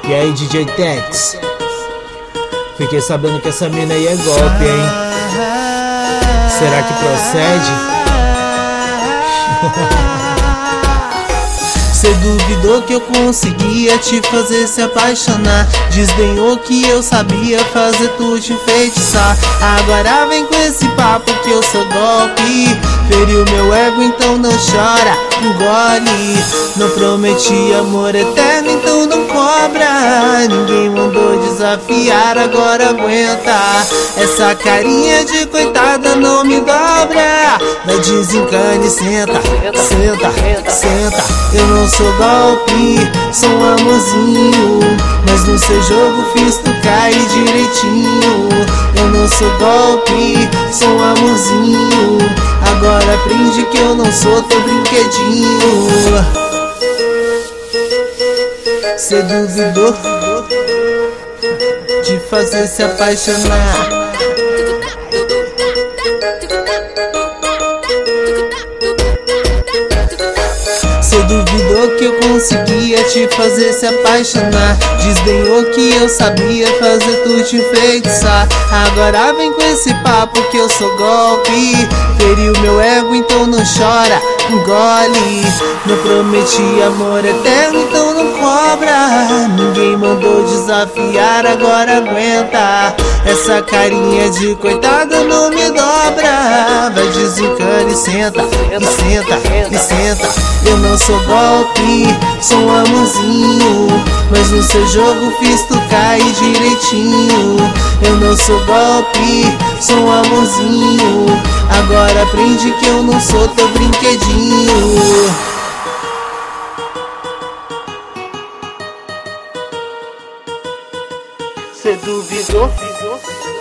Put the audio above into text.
E aí, DJ Tex? Fiquei sabendo que essa mina aí é golpe, hein? Será que procede? Cê duvidou que eu conseguia te fazer se apaixonar. Desdenhou que eu sabia fazer tu te enfeitiçar. Agora vem com esse papo que eu sou golpe. Feriu meu ego, então não chora, engole. Não prometi amor eterno, então não cobra. Ninguém mandou desafiar, agora aguenta. Essa carinha de coitada não me dobra. Vai desencane, senta, senta, senta. Eu não sou golpe, sou um amorzinho, mas no seu jogo fiz tu cair direitinho. Eu não sou golpe, sou um amorzinho, agora aprende que eu não sou teu brinquedinho. Cê duvidou de fazer se apaixonar. Cê duvidou que eu conseguia te fazer se apaixonar. Desdenhou que eu sabia fazer tu te enfeitiçar. Agora vem com esse papo que eu sou golpe. Feriu meu ego, então não chora, engole. Não prometi amor eterno, então não cobra. Ninguém mandou desafiar, agora aguenta. Essa carinha de coitada não me dobra. Vai desencane, senta, e senta, e senta. Eu não sou golpe, sou um amorzinho, mas no seu jogo fiz tu cair direitinho. Eu não sou golpe, sou um amorzinho, agora aprende que eu não sou teu brinquedinho. Cê duvidou?